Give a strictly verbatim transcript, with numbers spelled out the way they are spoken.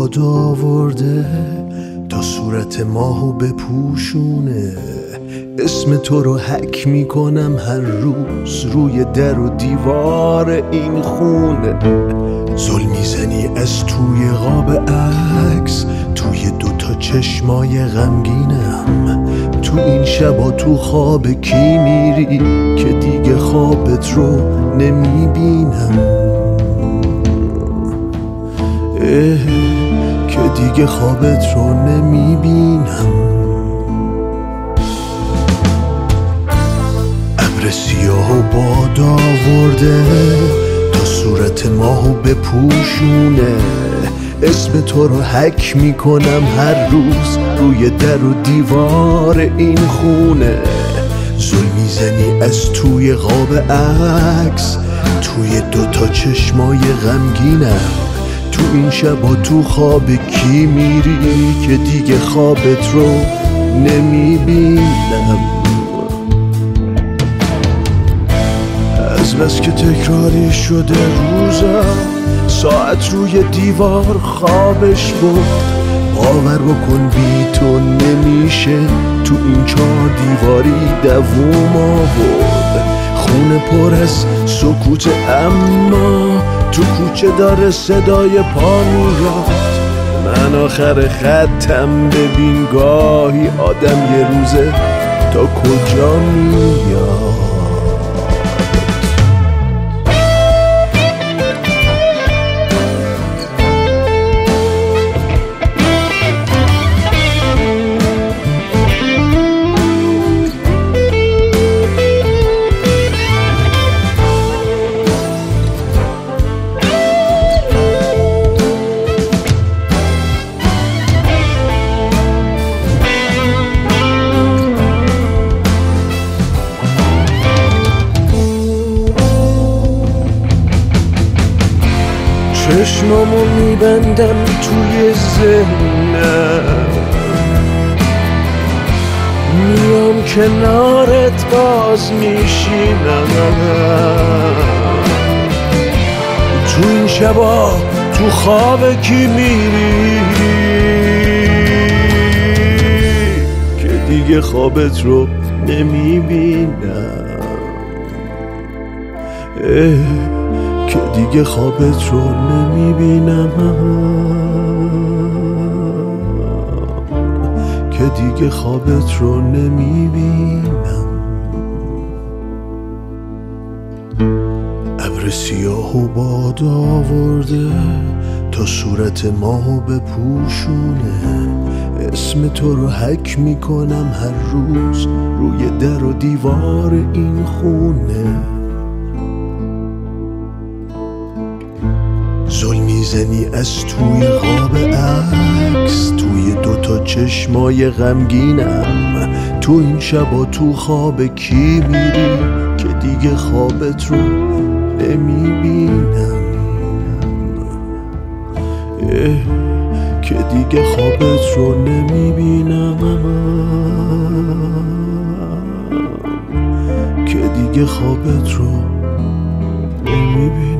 باد آورده تا صورت ماهو بپوشونه. اسم تو رو حک میکنم هر روز روی در و دیوار این خونه. زل میزنی از توی قاب عکس، توی دوتا چشمای غمگینم. تو این شبا تو خواب کی میری که دیگه خوابت رو نمیبینم؟ اه که دیگه خوابت رو نمیبینم. ابر سیاه و باد آورده تا صورت ماهو بپوشونه. اسم تو رو حک میکنم هر روز روی در و دیوار این خونه. زل میزنی از توی قاب عکس، توی دوتا چشمای غمگینم. تو این شبا تو خواب کی میری که دیگه خوابت رو نمیبینم؟ از بس که تکراری شده روزا، ساعت روی دیوار خوابش برد. باور بکن بی تو نمیشه تو این چهار دیواری دووم آورد. خونه پر از سکوت اما تو کوچه داره صدای پا میاد. من آخر خطم ببین گاهی آدم یه روزه تا کجا میاد. چشمامو میبندم توی ذهنم، میام کنارت باز میشینم. تو این شبا تو خواب کی میری که دیگه خوابت رو نمیبینم؟ که دیگه خوابت رو نمیبینم، که دیگه خوابت رو نمیبینم. ابر سیاه و باد آورده تا صورت ماهو بپوشونه. اسم تو رو حک میکنم هر روز روی در و دیوار این خونه. زل میزنی از توی قاب عکس، توی دوتا چشمای غمگینم. تو این شبا تو خواب کی میری که دیگه خوابت رو نمیبینم؟ که دیگه خوابت رو نمیبینم، که دیگه خوابت رو نمیبینم.